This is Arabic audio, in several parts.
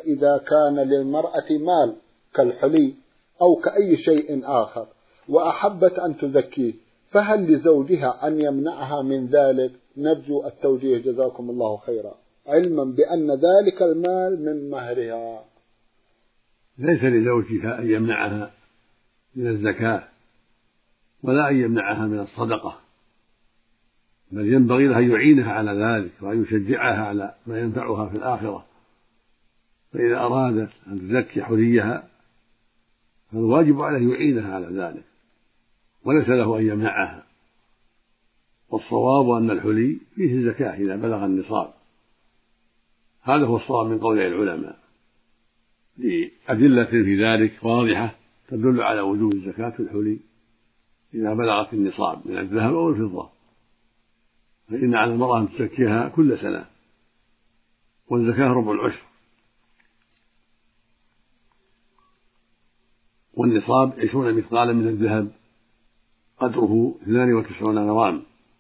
إذا كان للمرأة مال كالحلي أو كأي شيء آخر وأحبت أن تزكيه، فهل لزوجها أن يمنعها من ذلك؟ نرجو التوجيه جزاكم الله خيرا، علما بأن ذلك المال من مهرها. ليس لزوجها أن يمنعها من الزكاة ولا أن يمنعها من الصدقة، بل ينبغي له أن يعينها على ذلك وأن يشجعها على ما ينفعها في الآخرة. فإذا أرادت أن تزكي حليها فالواجب عليه يعينها على ذلك وليس له أن يمنعها. والصواب أن الحلي فيه زكاة إذا بلغ النصاب، هذا هو الصواب من قول العلماء لأدلة في ذلك واضحة تدل على وجوب الزكاة في الحلي إذا بلغت النصاب من الذهب أو الفضة، فإن على المرأة أن تزكيها كل سنة، والزكاة ربع العشر، والنصاب 20 مثقالا من الذهب قدره 92 غرام،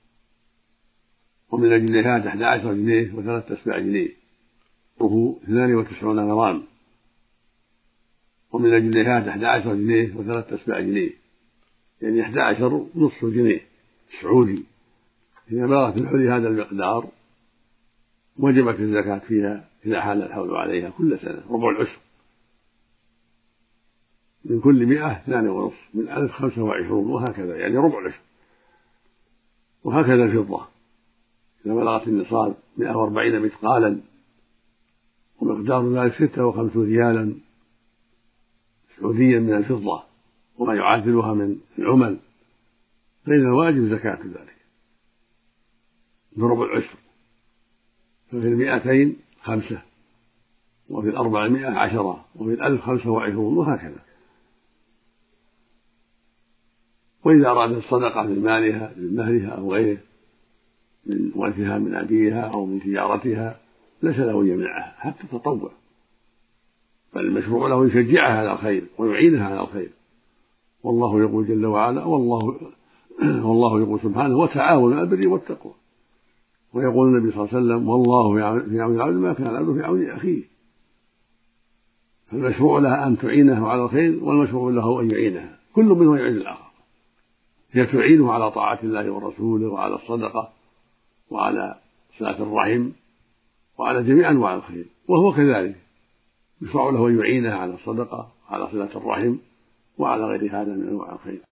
ومن الجنيهات 11 جنيه و3 جنيه قدره 92 غرام، ومن الجنيهات 11 جنيه و3 جنيه، يعني 11 نصف جنيه سعودي. إذا بلغت الحلي هذا المقدار وجبت الزكاة فيها إذا حال الحول عليها كل سنة ربع العشر، من كل 100 2.5، من 1000 25، وهكذا يعني ربع العشر. وهكذا الفضة إذا بلغت النصاب 140 مثقالا ومقدار ذلك 56 ريالا سعوديا من الفضة وما يعادلها من العمل، فإن الواجب زكاة ذلك بربع العشر. ففي 200 5، وفي 400 10، وفي 1000 25، وهكذا. وإذا أرادت الصدقة من مالها من مهرها أو غيره من ورثها من أبيها أو من تجارتها ليس له أن يمنعها حتى تطوع، بل المشروع له يشجعها على الخير ويعينها على الخير. والله يقول جل وعلا والله يقول سبحانه وتعاونوا على البر والتقوى، ويقول النبي صلى الله عليه وسلم والله في عون العبد ما كان العبد في عون أخيه. فالمشروع لها أن تعينه على الخير، والمشروع له أن يعينها، كل منه يعين الآخر. هي تعينه على طاعة الله ورسوله وعلى الصدقة وعلى صلة الرحم وعلى جميع أنواع الخير، وهو كذلك يشرع له أن يعينها على الصدقة وعلى صلة الرحم وعلى غير هذا من أنواع الخير.